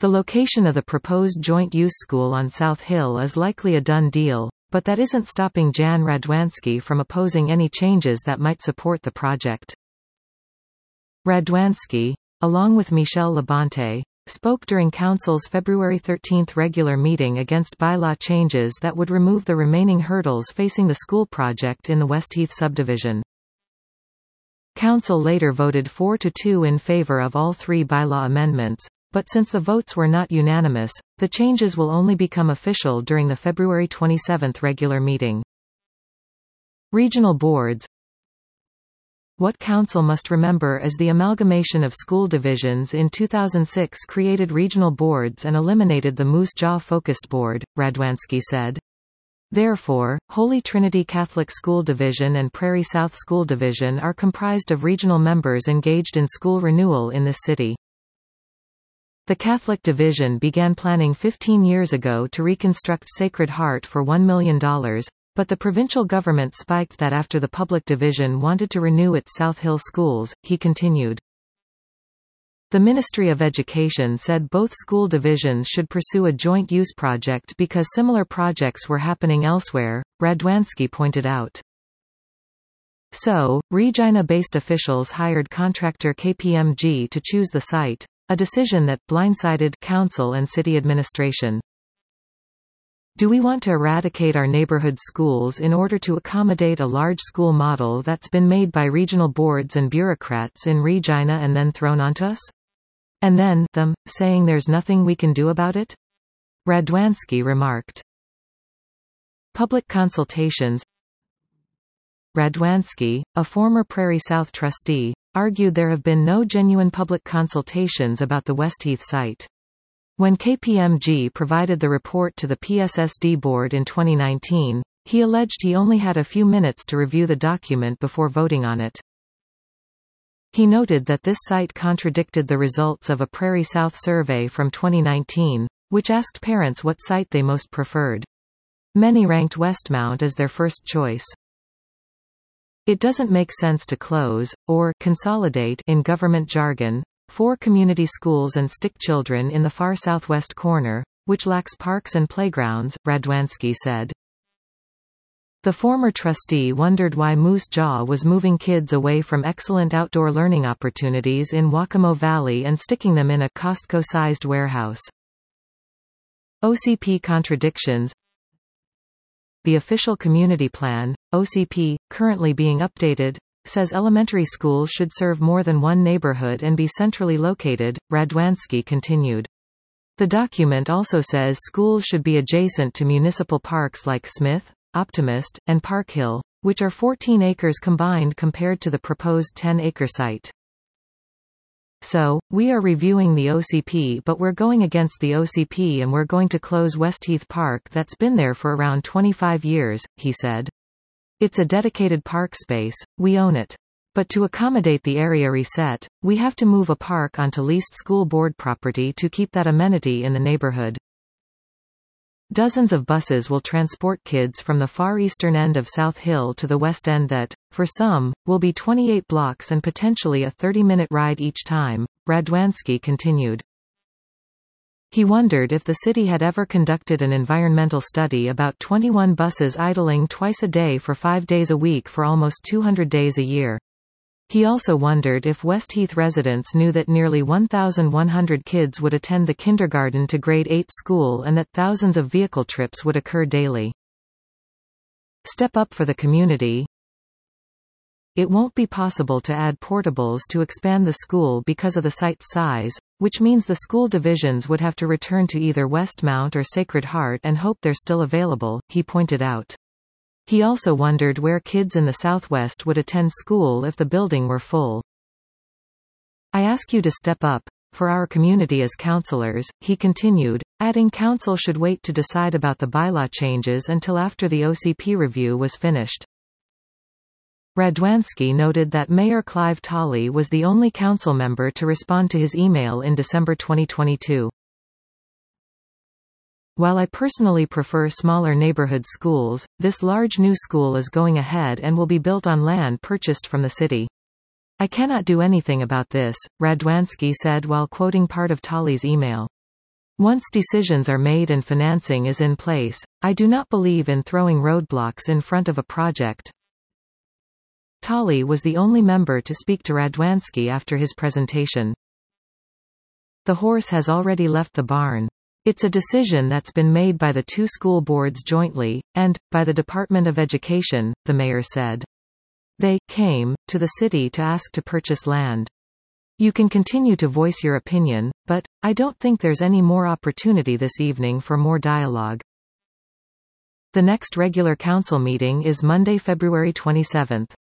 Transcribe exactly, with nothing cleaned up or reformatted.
The location of the proposed joint-use school on South Hill is likely a done deal, but that isn't stopping Jan Radwanski from opposing any changes that might support the project. Radwanski, along with Michel Labonte, spoke during Council's February thirteenth regular meeting against bylaw changes that would remove the remaining hurdles facing the school project in the Westheath subdivision. Council later voted four to two in favor of all three bylaw amendments, but since the votes were not unanimous, the changes will only become official during the February twenty-seventh regular meeting. Regional boards. What Council must remember is the amalgamation of school divisions in two thousand six created regional boards and eliminated the Moose Jaw Focused Board, Radwanski said. Therefore, Holy Trinity Catholic School Division and Prairie South School Division are comprised of regional members engaged in school renewal in this city. The Catholic Division began planning fifteen years ago to reconstruct Sacred Heart for one million dollars, but the provincial government spiked that after the Public Division wanted to renew its South Hill schools, he continued. The Ministry of Education said both school divisions should pursue a joint-use project because similar projects were happening elsewhere, Radwanski pointed out. So, Regina-based officials hired contractor K P M G to choose the site, a decision that blindsided Council and city administration. Do we want to eradicate our neighborhood schools in order to accommodate a large school model that's been made by regional boards and bureaucrats in Regina and then thrown onto us? And then, them, saying there's nothing we can do about it? Radwanski remarked. Public consultations. Radwanski, a former Prairie South trustee, argued there have been no genuine public consultations about the Westheath site. When K P M G provided the report to the P S S D board in twenty nineteen, he alleged he only had a few minutes to review the document before voting on it. He noted that this site contradicted the results of a Prairie South survey from twenty nineteen, which asked parents what site they most preferred. Many ranked Westmount as their first choice. It doesn't make sense to close, or consolidate in government jargon, four community schools and stick children in the far southwest corner, which lacks parks and playgrounds, Radwanski said. The former trustee wondered why Moose Jaw was moving kids away from excellent outdoor learning opportunities in Wakamo Valley and sticking them in a Costco-sized warehouse. O C P contradictions. The official community plan, O C P, currently being updated, says elementary schools should serve more than one neighborhood and be centrally located, Radwanski continued. The document also says schools should be adjacent to municipal parks like Smith, Optimist, and Park Hill, which are fourteen acres combined compared to the proposed ten acre site. So, we are reviewing the O C P but we're going against the O C P and we're going to close Westheath Park that's been there for around twenty-five years, he said. It's a dedicated park space, we own it. But to accommodate the area reset, we have to move a park onto leased school board property to keep that amenity in the neighborhood. Dozens of buses will transport kids from the far eastern end of South Hill to the west end that, for some, will be twenty-eight blocks and potentially a thirty minute ride each time, Radwanski continued. He wondered if the city had ever conducted an environmental study about twenty-one buses idling twice a day for five days a week for almost two hundred days a year. He also wondered if Westheath residents knew that nearly one thousand one hundred kids would attend the kindergarten to grade eight school and that thousands of vehicle trips would occur daily. Step up for the community. It won't be possible to add portables to expand the school because of the site's size, which means the school divisions would have to return to either Westmount or Sacred Heart and hope they're still available, he pointed out. He also wondered where kids in the Southwest would attend school if the building were full. I ask you to step up, for our community as councillors, he continued, adding council should wait to decide about the bylaw changes until after the O C P review was finished. Radwanski noted that Mayor Clive Tolley was the only council member to respond to his email in December twenty twenty-two. While I personally prefer smaller neighborhood schools, this large new school is going ahead and will be built on land purchased from the city. I cannot do anything about this, Radwanski said while quoting part of Tolley's email. Once decisions are made and financing is in place, I do not believe in throwing roadblocks in front of a project. Talley was the only member to speak to Radwanski after his presentation. The horse has already left the barn. It's a decision that's been made by the two school boards jointly, and, by the Department of Education, the mayor said. They came to the city to ask to purchase land. You can continue to voice your opinion, but I don't think there's any more opportunity this evening for more dialogue. The next regular council meeting is Monday, February twenty-seventh.